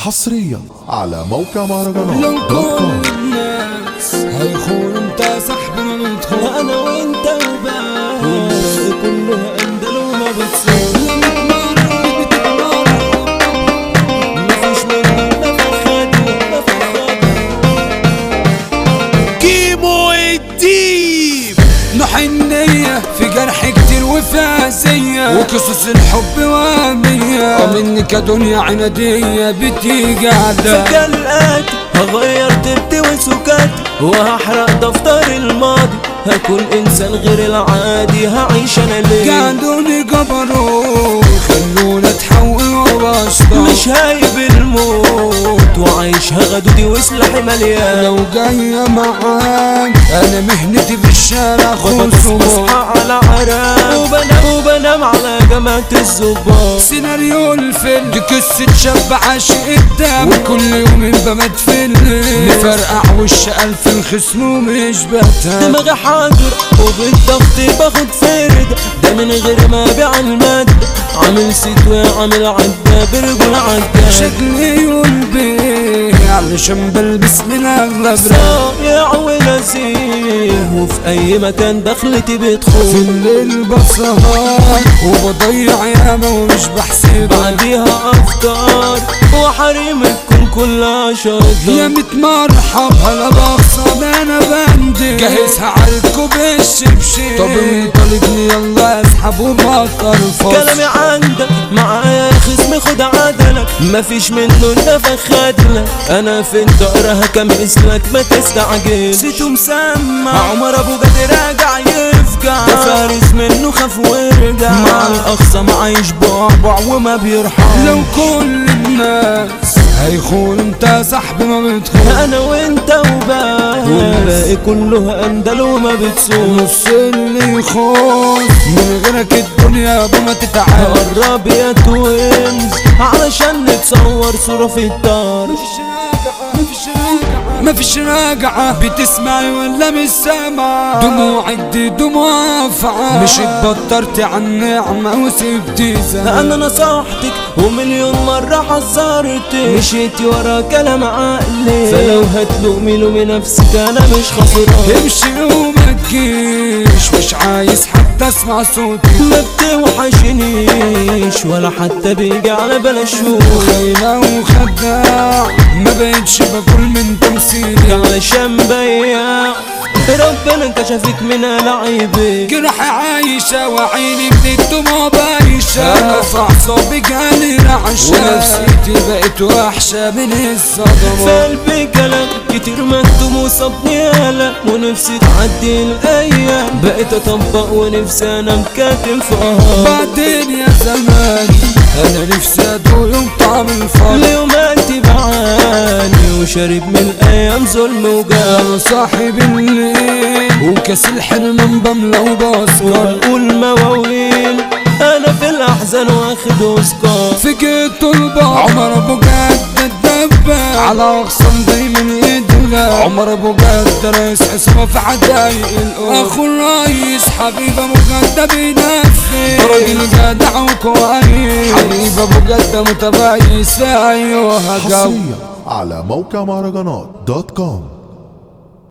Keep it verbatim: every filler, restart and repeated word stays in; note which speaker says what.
Speaker 1: حصريا على موقع مهرجانات
Speaker 2: لو
Speaker 1: دوت
Speaker 2: كل
Speaker 1: كوم.
Speaker 2: الناس هيخون انت صاحبي ما بتخون، انا وانت وبس والباقي كله اندل وما بتصير. لما مرة بتتمرر مفيش منه نفخات ونفخات. كيمو الديب نحنية في جرح كتير وفيها زية وقصص الحب وهمية منك دنيا عنادية بتيجي على فجلقاتي هغير تبتي وسكاتي وهحرق دفتر الماضي هكون انسان غير العادي هعيش انا ليه قعدوني جبروا خلونا اتحول وبشطر مش هايب الموت وعايشها غدودي وسلاحي مليان لو جاية معاك انا مهنتي في الشارع خلص وبصحى على عراك وبنام وبنام على جماعة الظباط سيناريو الفيلم دي قصة شاب عاشق الدم وكل يوم بمات في الليل مفرقع وش الف الخصم ومش بهتم دماغي حاضر وبالضغط باخد فرد ده من غير ما ابيع المادة عامل ستوى عامل عدة برجل عدة شكلي يلبي علشان بلبس من اغلب صايع ونزيه وفي اي مكان دخلتي بتخون في الليل بسهر وبضيع ياما ومش بحسب بعديها افطار وحريم الكون كلها شاطر يا ميت مرحب هلا بخصم انا بندي جهزها عالكو بالشبشب طب طالبني يلا اسحب وبطل فصل كلامي عندك معايا يا خصمي خد عدلك مفيش منه النفخ خدلك انا فين ظهرها كم اسلك ما تستعجل سيتو مسمع عمر ابو جد راجع يفجع ده فارس منه خاف ورجع مع الاخصم عايش بعبع وما بيرحم لو كل الناس هيخون انت صاحبي ما بتخون انا وانت وبس والباقي كله اندل وما بتسوق نص اللي يخون من غيرك الدنيا بما تتعب قرب يا توينز علشان نتصور صورة في الدار مفيش راجعة مفيش راجعة مفيش راجعة بتسمعي ولا مش سامعة دموعك دي دموع افعى مش اتبطرتي عن نعمة وسبتي زمان انا نصحتك ومليون مرة حذرتك مشيتي ورا كلام عقلي فلو هتلومي لومي نفسك انا مش خسران امشي وما تجيش مش عايز حتى اسمع صوتي ما بتوحشنيش ولا حتى بيجي على بلا شوف خاينة وخداع ما بقتش باكل من تمثيلي علشان بياع ربنا كشفك من العيبك جرحي عايشة وعيني من الدموع بايشة انا في اعصابي جالي رعشة ونفسيتي بقت وحشة من الصدمة في قلبي كلام كتير مكتوم وصابني قلق ونفسي تعدي الايام بقيت اطبق ونفسي انا مكاتم فيها بعدين يا زمان انا نفسي ادوق يوم طعم الفرح ليوماتي بعاني وشارب من الايام ظلم وجاه صاحب الليل وكاس الحلم بملى وبسكر وبقول مواويل انا في الاحزان واخد اوسكار في جيت البحر عمر ابو جد الدباب على اغصان دايما يدغى عمر ابو جد رئيس حسبه في حدايق القلب اخو الرئيس حبيب ابو جد بينفذ راجل جدع وكويس حبيب ابو جد متميز في ايوه جو
Speaker 1: حصريا على موقع مهرجانات دوت كوم.